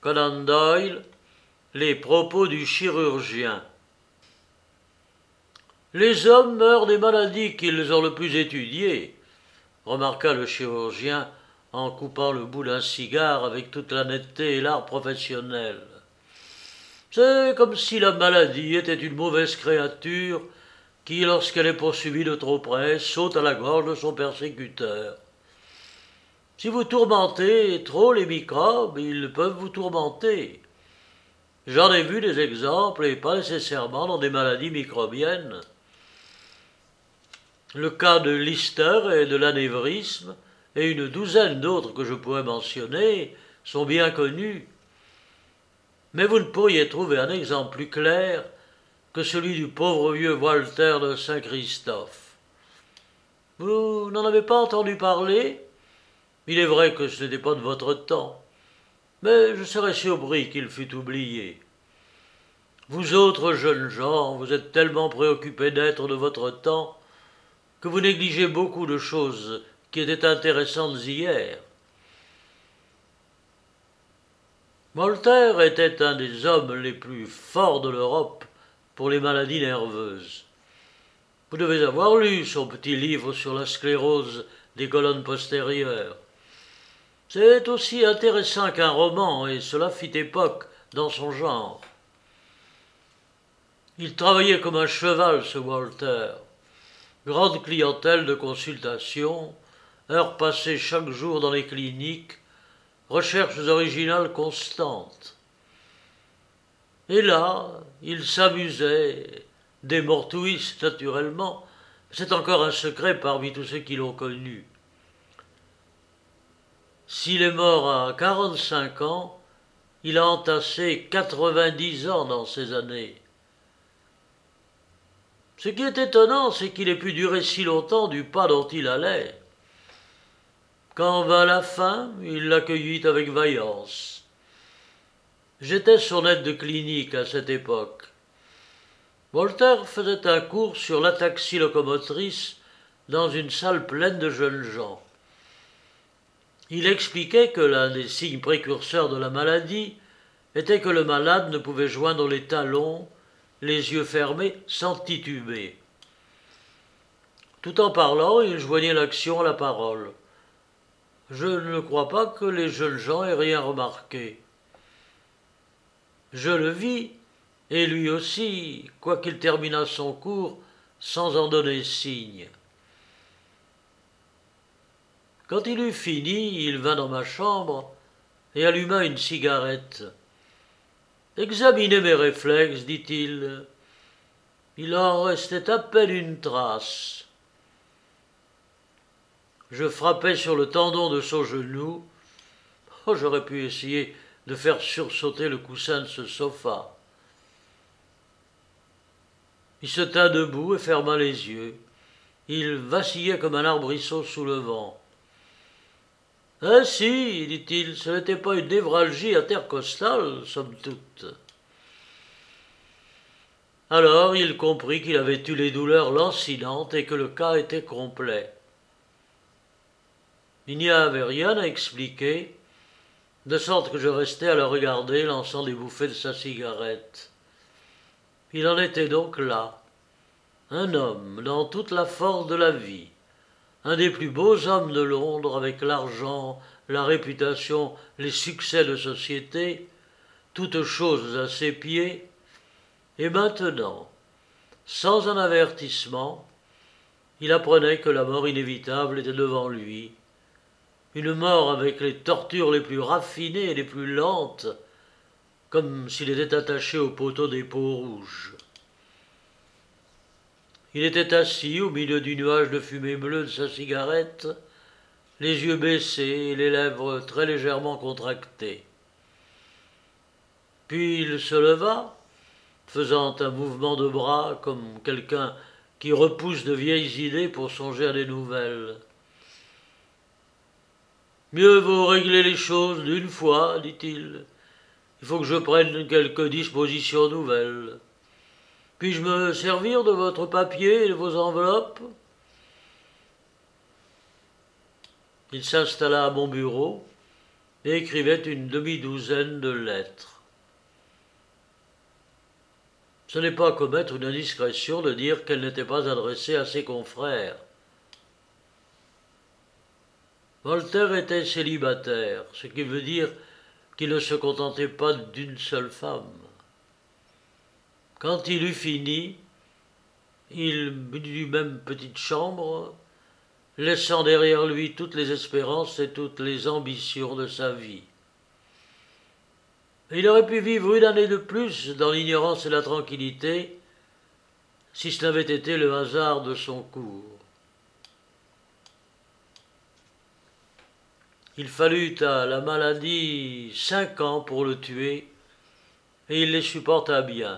Conan Doyle, les propos du chirurgien. Les hommes meurent des maladies qu'ils ont le plus étudiées, remarqua le chirurgien en coupant le bout d'un cigare avec toute la netteté et l'art professionnel. C'est comme si la maladie était une mauvaise créature qui, lorsqu'elle est poursuivie de trop près, saute à la gorge de son persécuteur. Si vous tourmentez trop les microbes, ils peuvent vous tourmenter. J'en ai vu des exemples, et pas nécessairement dans des maladies microbiennes. Le cas de Lister et de l'anévrisme, et une douzaine d'autres que je pourrais mentionner, sont bien connus. Mais vous ne pourriez trouver un exemple plus clair que celui du pauvre vieux Walter de Saint-Christophe. Vous n'en avez pas entendu parler ? Il est vrai que ce n'était pas de votre temps, mais je serais surpris qu'il fût oublié. Vous autres jeunes gens, vous êtes tellement préoccupés d'être de votre temps que vous négligez beaucoup de choses qui étaient intéressantes hier. Voltaire était un des hommes les plus forts de l'Europe pour les maladies nerveuses. Vous devez avoir lu son petit livre sur la sclérose des colonnes postérieures. C'est aussi intéressant qu'un roman, et cela fit époque dans son genre. Il travaillait comme un cheval, ce Walter. Grande clientèle de consultation, heures passées chaque jour dans les cliniques, recherches originales constantes. Et là, il s'amusait, des mortuistes naturellement, c'est encore un secret parmi tous ceux qui l'ont connu. S'il est mort à 45 ans, il a entassé 90 ans dans ces années. Ce qui est étonnant, c'est qu'il ait pu durer si longtemps du pas dont il allait. Quand vint la fin, il l'accueillit avec vaillance. J'étais son aide de clinique à cette époque. Voltaire faisait un cours sur l'ataxie locomotrice dans une salle pleine de jeunes gens. Il expliquait que l'un des signes précurseurs de la maladie était que le malade ne pouvait joindre les talons, les yeux fermés, sans tituber. Tout en parlant, il joignait l'action à la parole. Je ne crois pas que les jeunes gens aient rien remarqué. Je le vis, et lui aussi, quoiqu'il terminât son cours sans en donner signe. Quand il eut fini, il vint dans ma chambre et alluma une cigarette. « Examinez mes réflexes, dit-il. Il en restait à peine une trace. » Je frappais sur le tendon de son genou. Oh, j'aurais pu essayer de faire sursauter le coussin de ce sofa. Il se tint debout et ferma les yeux. Il vacillait comme un arbrisseau sous le vent. « Ah si, dit-il, ce n'était pas une névralgie intercostale, somme toute. » Alors il comprit qu'il avait eu les douleurs lancinantes et que le cas était complet. Il n'y avait rien à expliquer, de sorte que je restais à le regarder, lançant des bouffées de sa cigarette. Il en était donc là, un homme dans toute la force de la vie, un des plus beaux hommes de Londres, avec l'argent, la réputation, les succès de société, toutes choses à ses pieds, et maintenant, sans un avertissement, il apprenait que la mort inévitable était devant lui, une mort avec les tortures les plus raffinées et les plus lentes, comme s'il était attaché au poteau des peaux rouges. Il était assis au milieu du nuage de fumée bleue de sa cigarette, les yeux baissés et les lèvres très légèrement contractées. Puis il se leva, faisant un mouvement de bras comme quelqu'un qui repousse de vieilles idées pour songer à des nouvelles. « Mieux vaut régler les choses d'une fois, dit-il. Il faut que je prenne quelques dispositions nouvelles. Puis-je me servir de votre papier et de vos enveloppes ?» Il s'installa à mon bureau, et écrivait une demi-douzaine de lettres. Ce n'est pas commettre une indiscrétion de dire qu'elle n'était pas adressée à ses confrères. Voltaire était célibataire, ce qui veut dire qu'il ne se contentait pas d'une seule femme. Quand il eut fini, il eut même petite chambre, laissant derrière lui toutes les espérances et toutes les ambitions de sa vie. Il aurait pu vivre une année de plus dans l'ignorance et la tranquillité si ce n'avait été le hasard de son cours. Il fallut à la maladie 5 ans pour le tuer, et il les supporta bien.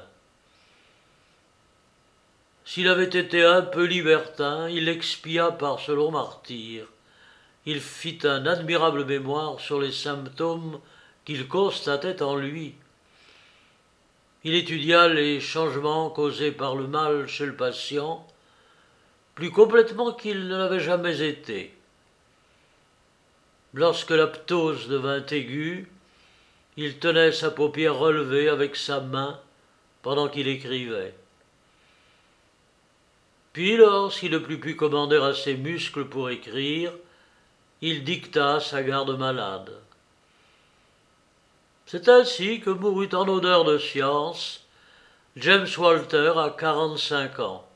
S'il avait été un peu libertin, il l'expia par ce long martyre. Il fit un admirable mémoire sur les symptômes qu'il constatait en lui. Il étudia les changements causés par le mal chez le patient, plus complètement qu'il ne l'avait jamais été. Lorsque la ptose devint aiguë, il tenait sa paupière relevée avec sa main pendant qu'il écrivait. Puis, lorsqu'il ne put plus commander à ses muscles pour écrire, il dicta sa garde-malade. C'est ainsi que mourut en odeur de science James Walter à 45 ans.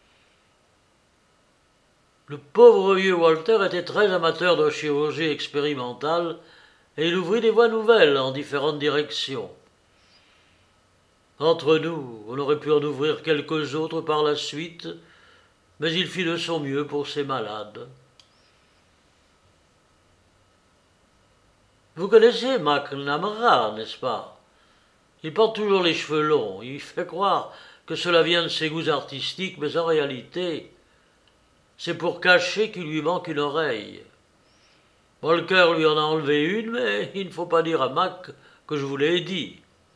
Le pauvre vieux Walter était très amateur de chirurgie expérimentale et il ouvrit des voies nouvelles en différentes directions. Entre nous, on aurait pu en ouvrir quelques autres par la suite, mais il fit de son mieux pour ses malades. Vous connaissez McNamara, n'est-ce pas? Il porte toujours les cheveux longs. Il fait croire que cela vient de ses goûts artistiques, mais en réalité, c'est pour cacher qu'il lui manque une oreille. Walker lui en a enlevé une, mais il ne faut pas dire à Mac que je vous l'ai dit.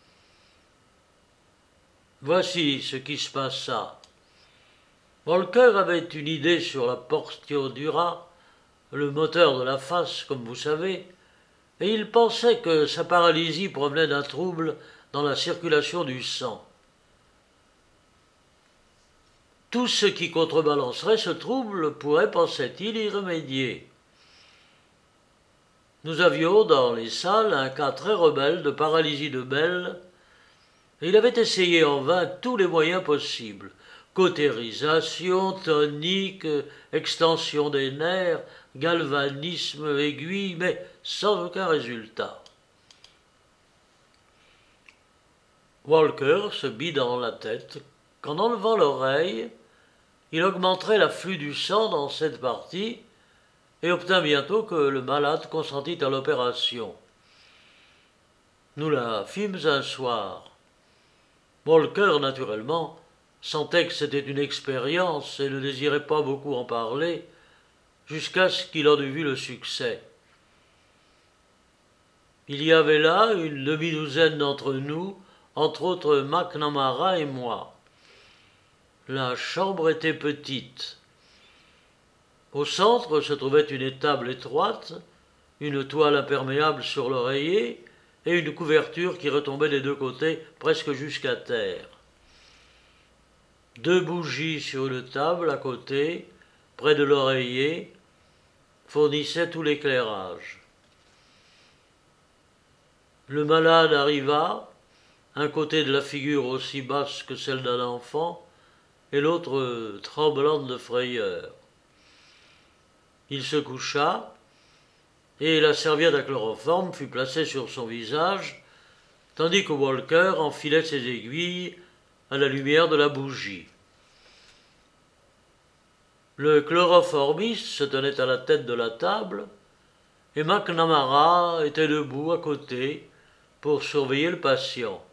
Voici ce qui se passa. Walker avait une idée sur la portio dura, le moteur de la face, comme vous savez, et il pensait que sa paralysie provenait d'un trouble dans la circulation du sang. Tout ce qui contrebalancerait ce trouble pourrait, pensait-il, y remédier. Nous avions dans les salles un cas très rebelle de paralysie de Bell, et il avait essayé en vain tous les moyens possibles. Cautérisation, tonique, extension des nerfs, galvanisme, aiguille, mais sans aucun résultat. Walker se mit dans la tête qu'en enlevant l'oreille, il augmenterait l'afflux du sang dans cette partie et obtint bientôt que le malade consentît à l'opération. Nous la fîmes un soir. Walker, naturellement, sentait que c'était une expérience et ne désirait pas beaucoup en parler, jusqu'à ce qu'il en eût vu le succès. Il y avait là une demi-douzaine d'entre nous, entre autres McNamara et moi. La chambre était petite. Au centre se trouvait une table étroite, une toile imperméable sur l'oreiller et une couverture qui retombait des deux côtés presque jusqu'à terre. 2 bougies sur une table à côté, près de l'oreiller, fournissaient tout l'éclairage. Le malade arriva, un côté de la figure aussi basse que celle d'un enfant, et l'autre tremblante de frayeur. Il se coucha, et la serviette à chloroforme fut placée sur son visage, tandis que Walker enfilait ses aiguilles à la lumière de la bougie. Le chloroformiste se tenait à la tête de la table, et McNamara était debout à côté pour surveiller le patient.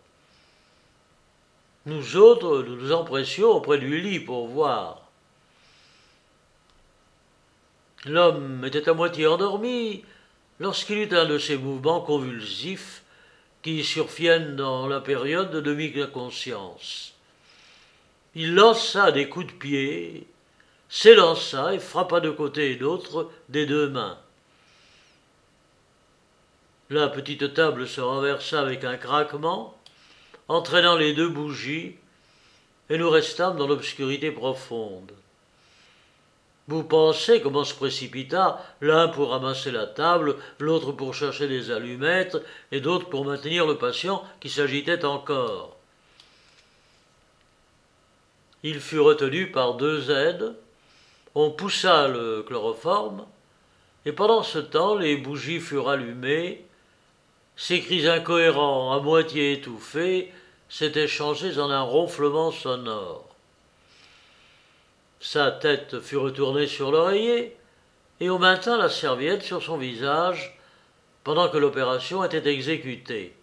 Nous autres, nous nous empressions auprès du lit pour voir. L'homme était à moitié endormi lorsqu'il eut un de ces mouvements convulsifs qui surviennent dans la période de demi-inconscience. Il lança des coups de pied, s'élança et frappa de côté et d'autre des 2 mains. La petite table se renversa avec un craquement, entraînant les 2 bougies, et nous restâmes dans l'obscurité profonde. Vous pensez comment se précipita, l'un pour ramasser la table, l'autre pour chercher des allumettes, et d'autres pour maintenir le patient qui s'agitait encore. Il fut retenu par 2 aides, on poussa le chloroforme, et pendant ce temps les bougies furent allumées, ces cris incohérents, à moitié étouffés, s'étaient changés en un ronflement sonore. Sa tête fut retournée sur l'oreiller, et on maintint la serviette sur son visage pendant que l'opération était exécutée.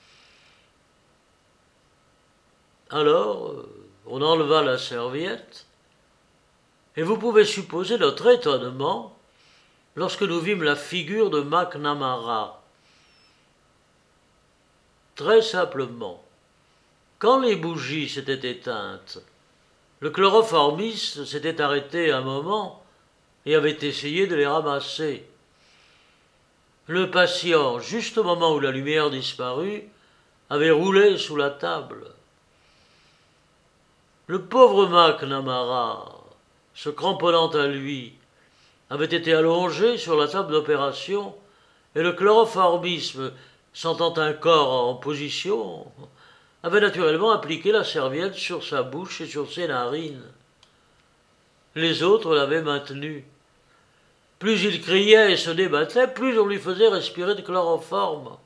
Alors, on enleva la serviette, et vous pouvez supposer notre étonnement lorsque nous vîmes la figure de McNamara. Très simplement, quand les bougies s'étaient éteintes, le chloroformiste s'était arrêté un moment et avait essayé de les ramasser. Le patient, juste au moment où la lumière disparut, avait roulé sous la table. Le pauvre McNamara, se cramponnant à lui, avait été allongé sur la table d'opération, et le chloroformisme, sentant un corps en position, avait naturellement appliqué la serviette sur sa bouche et sur ses narines. Les autres l'avaient maintenu. Plus il criait et se débattait, plus on lui faisait respirer de chloroforme.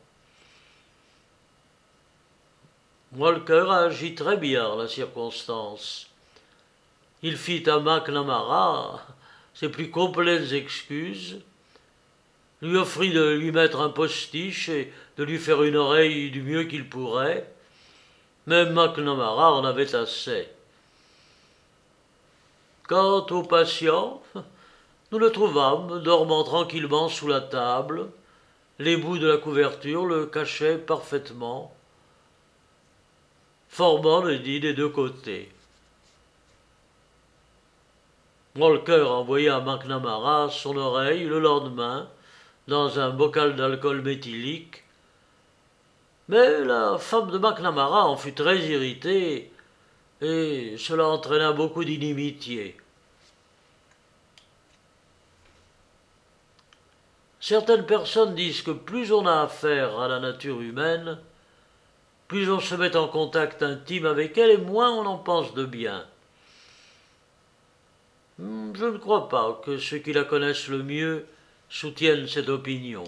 Walker a agi très bien en la circonstance. Il fit à McNamara ses plus complètes excuses, lui offrit de lui mettre un postiche et de lui faire une oreille du mieux qu'il pourrait. Même McNamara en avait assez. Quant au patient, nous le trouvâmes dormant tranquillement sous la table. Les bouts de la couverture le cachaient parfaitement, formant le lit des 2 côtés. Walker envoya à McNamara son oreille le lendemain dans un bocal d'alcool méthylique, mais la femme de McNamara en fut très irritée et cela entraîna beaucoup d'inimitié. Certaines personnes disent que plus on a affaire à la nature humaine, plus on se met en contact intime avec elle et moins on en pense de bien. Je ne crois pas que ceux qui la connaissent le mieux soutiennent cette opinion.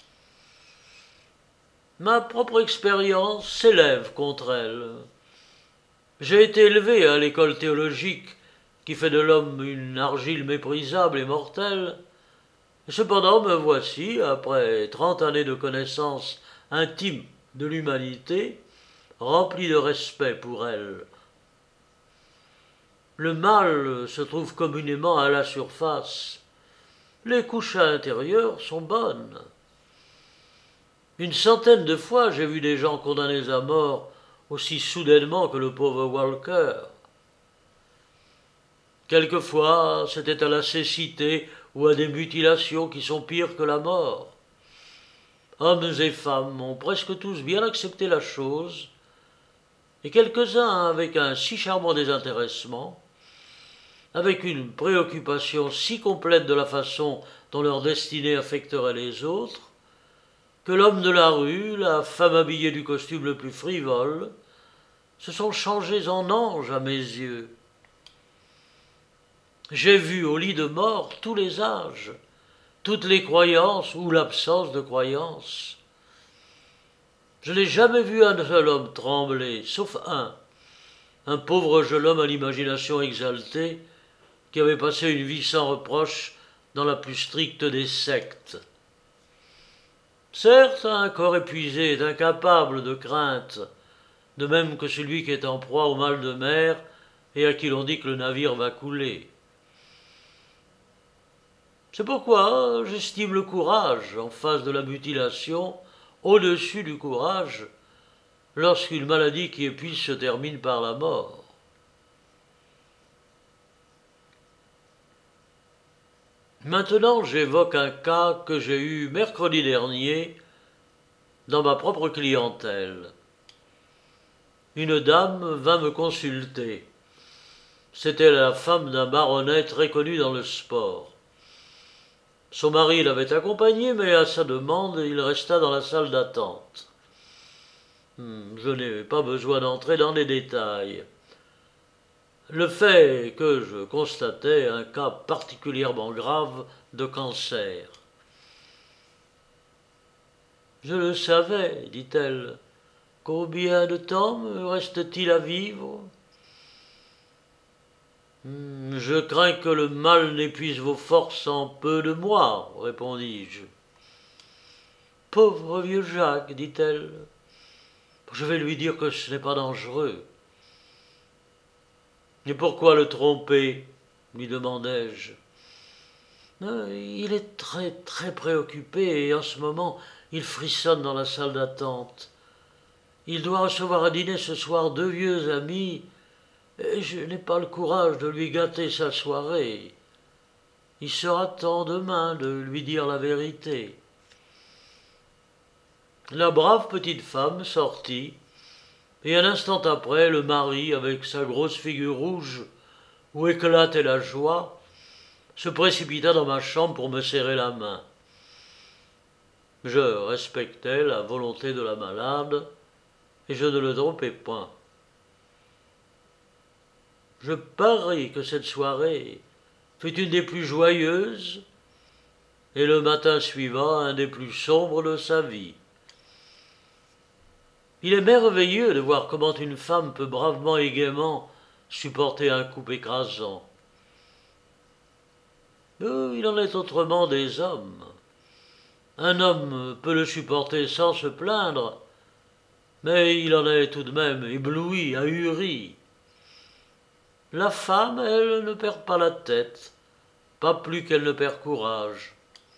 Ma propre expérience s'élève contre elle. J'ai été élevé à l'école théologique qui fait de l'homme une argile méprisable et mortelle. Cependant, me voici, après 30 années de connaissance intime de l'humanité, rempli de respect pour elle. Le mal se trouve communément à la surface. Les couches intérieures sont bonnes. Une centaine de fois, j'ai vu des gens condamnés à mort aussi soudainement que le pauvre Walker. Quelquefois, c'était à la cécité ou à des mutilations qui sont pires que la mort. Hommes et femmes ont presque tous bien accepté la chose, et quelques-uns avec un si charmant désintéressement, avec une préoccupation si complète de la façon dont leur destinée affecterait les autres, que l'homme de la rue, la femme habillée du costume le plus frivole, se sont changés en anges à mes yeux. J'ai vu au lit de mort tous les âges, toutes les croyances ou l'absence de croyances. Je n'ai jamais vu un seul homme trembler, sauf un pauvre jeune homme à l'imagination exaltée, qui avait passé une vie sans reproche dans la plus stricte des sectes. Certes, un corps épuisé est incapable de crainte, de même que celui qui est en proie au mal de mer et à qui l'on dit que le navire va couler. C'est pourquoi j'estime le courage en face de la mutilation au-dessus du courage lorsqu'une maladie qui épuise se termine par la mort. Maintenant, j'évoque un cas que j'ai eu mercredi dernier dans ma propre clientèle. Une dame vint me consulter. C'était la femme d'un baronnet très connu dans le sport. Son mari l'avait accompagnée, mais à sa demande, il resta dans la salle d'attente. Je n'ai pas besoin d'entrer dans les détails. Le fait est que je constatais un cas particulièrement grave de cancer. Je le savais, dit-elle. Combien de temps me reste-t-il à vivre ? Je crains que le mal n'épuise vos forces en peu de mois, répondis-je. Pauvre vieux Jacques, dit-elle. Je vais lui dire que ce n'est pas dangereux. Et pourquoi le tromper ? Lui demandai-je. Il est très, très préoccupé et en ce moment, il frissonne dans la salle d'attente. Il doit recevoir à dîner ce soir 2 vieux amis et je n'ai pas le courage de lui gâter sa soirée. Il sera temps demain de lui dire la vérité. La brave petite femme sortit, et un instant après, le mari, avec sa grosse figure rouge, où éclatait la joie, se précipita dans ma chambre pour me serrer la main. Je respectais la volonté de la malade, et je ne le trompais point. Je parie que cette soirée fut une des plus joyeuses, et le matin suivant un des plus sombres de sa vie. Il est merveilleux de voir comment une femme peut bravement et gaiement supporter un coup écrasant. Il en est autrement des hommes. Un homme peut le supporter sans se plaindre, mais il en est tout de même ébloui, ahuri. La femme, elle, ne perd pas la tête, pas plus qu'elle ne perd courage.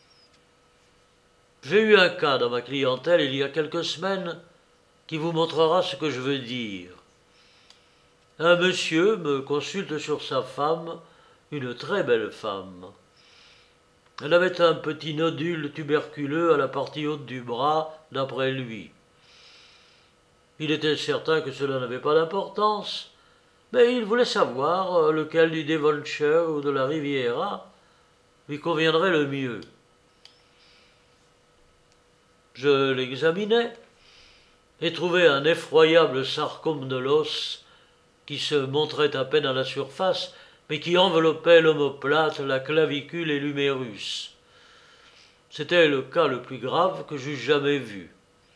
J'ai eu un cas dans ma clientèle il y a quelques semaines qui vous montrera ce que je veux dire. Un monsieur me consulte sur sa femme, une très belle femme. Elle avait un petit nodule tuberculeux à la partie haute du bras, d'après lui. Il était certain que cela n'avait pas d'importance, mais il voulait savoir lequel du Devonshire ou de la Riviera lui conviendrait le mieux. Je l'examinai et trouvai un effroyable sarcome de l'os qui se montrait à peine à la surface, mais qui enveloppait l'omoplate, la clavicule et l'humérus. C'était le cas le plus grave que j'eus jamais vu.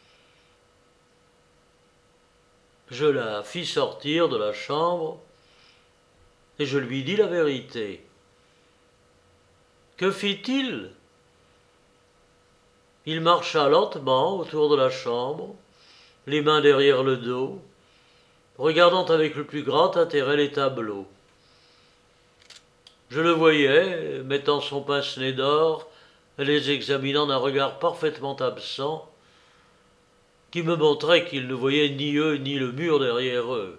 Je la fis sortir de la chambre et je lui dis la vérité. Que fit-il ? Il marcha lentement autour de la chambre, les mains derrière le dos, regardant avec le plus grand intérêt les tableaux. Je le voyais, mettant son pince-nez d'or et les examinant d'un regard parfaitement absent, qui me montrait qu'il ne voyait ni eux ni le mur derrière eux.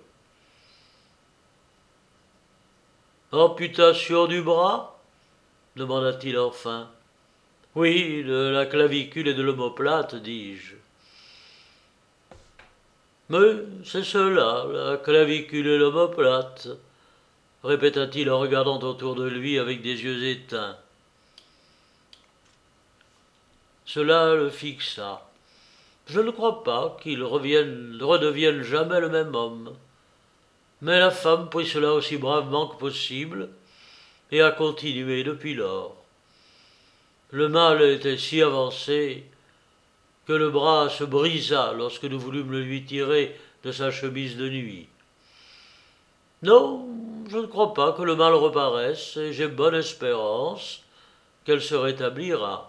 « Amputation du bras ?» demanda-t-il enfin. « Oui, de la clavicule et de l'omoplate, dis-je. »« Mais c'est cela, la clavicule et l'omoplate, » répéta-t-il en regardant autour de lui avec des yeux éteints. Cela le fixa. Je ne crois pas qu'il redevienne jamais le même homme. Mais la femme prit cela aussi bravement que possible et a continué depuis lors. Le mal était si avancé que le bras se brisa lorsque nous voulûmes le lui tirer de sa chemise de nuit. Non, je ne crois pas que le mal reparaisse et j'ai bonne espérance qu'elle se rétablira.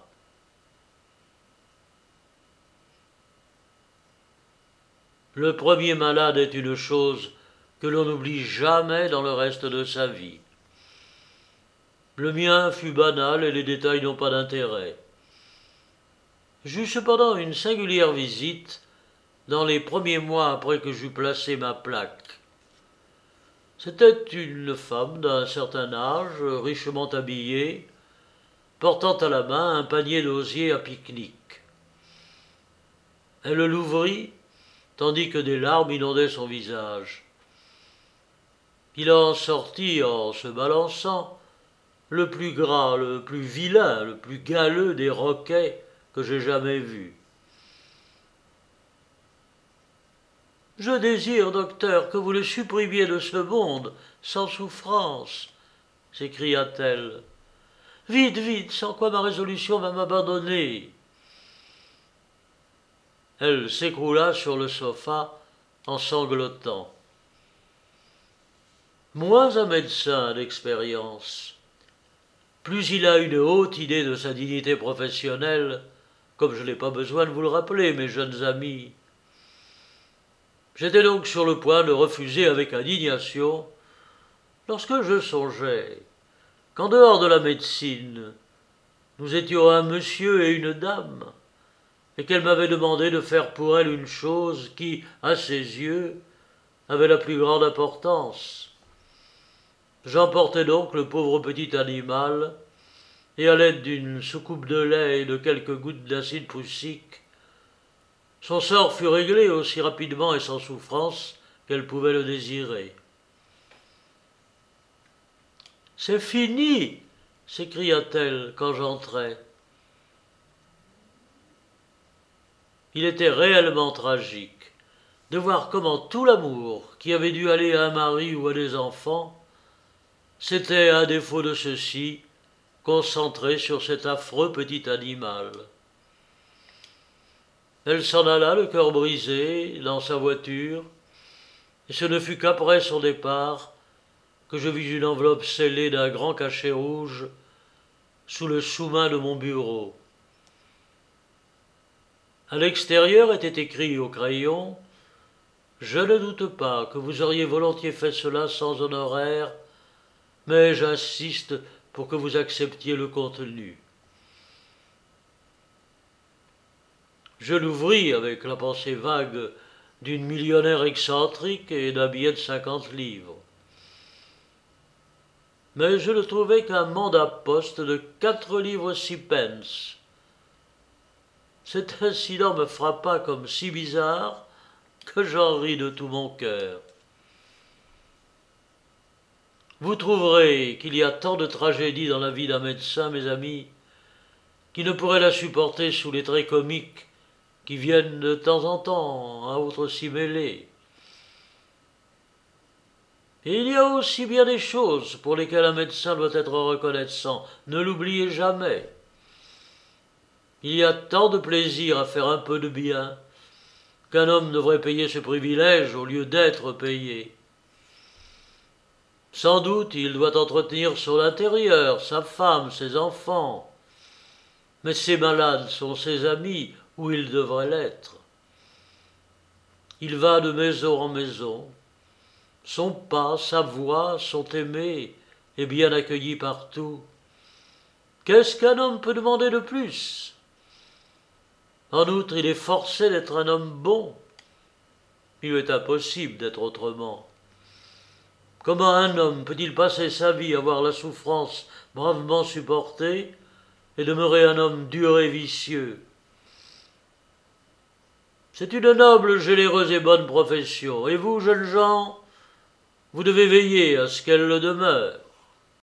Le premier malade est une chose que l'on n'oublie jamais dans le reste de sa vie. Le mien fut banal et les détails n'ont pas d'intérêt. J'eus cependant une singulière visite dans les premiers mois après que j'eus placé ma plaque. C'était une femme d'un certain âge, richement habillée, portant à la main un panier d'osier à pique-nique. Elle l'ouvrit, tandis que des larmes inondaient son visage. Il en sortit en se balançant, le plus gras, le plus vilain, le plus galeux des roquets que j'aie jamais vus. « Je désire, docteur, que vous le supprimiez de ce monde, sans souffrance, » s'écria-t-elle. « Vite, vite, sans quoi ma résolution va m'abandonner. » Elle s'écroula sur le sofa en sanglotant. Moins un médecin d'expérience. Plus il a une haute idée de sa dignité professionnelle, comme je n'ai pas besoin de vous le rappeler, mes jeunes amis. J'étais donc sur le point de refuser avec indignation, lorsque je songeais qu'en dehors de la médecine, nous étions un monsieur et une dame, et qu'elle m'avait demandé de faire pour elle une chose qui, à ses yeux, avait la plus grande importance. J'emportai donc le pauvre petit animal, et à l'aide d'une soucoupe de lait et de quelques gouttes d'acide prussique, son sort fut réglé aussi rapidement et sans souffrance qu'elle pouvait le désirer. « C'est fini !» s'écria-t-elle quand j'entrai. Il était réellement tragique de voir comment tout l'amour qui avait dû aller à un mari ou à des enfants s'était, à défaut de ceci, concentré sur cet affreux petit animal. Elle s'en alla, le cœur brisé, dans sa voiture, et ce ne fut qu'après son départ que je vis une enveloppe scellée d'un grand cachet rouge sous le sous-main de mon bureau. À l'extérieur était écrit au crayon « Je ne doute pas que vous auriez volontiers fait cela sans honoraires, mais j'insiste pour que vous acceptiez le contenu. » Je l'ouvris avec la pensée vague d'une millionnaire excentrique et d'un billet de 50 livres. Mais je ne trouvais qu'un mandat poste de 4 livres 6 pence. Cet incident me frappa comme si bizarre que j'en ris de tout mon cœur. Vous trouverez qu'il y a tant de tragédies dans la vie d'un médecin, mes amis, qui ne pourrait la supporter sous les traits comiques qui viennent de temps en temps à autres s'y mêler. Et il y a aussi bien des choses pour lesquelles un médecin doit être reconnaissant, ne l'oubliez jamais. Il y a tant de plaisir à faire un peu de bien qu'un homme devrait payer ce privilège au lieu d'être payé. Sans doute il doit entretenir son intérieur, sa femme, ses enfants, mais ses malades sont ses amis, où il devrait l'être. Il va de maison en maison. Son pas, sa voix sont aimés et bien accueillis partout. Qu'est-ce qu'un homme peut demander de plus? En outre, il est forcé d'être un homme bon. Il est impossible d'être autrement. Comment un homme peut-il passer sa vie à voir la souffrance bravement supportée et demeurer un homme dur et vicieux? C'est une noble, généreuse et bonne profession, et vous, jeunes gens, vous devez veiller à ce qu'elle le demeure.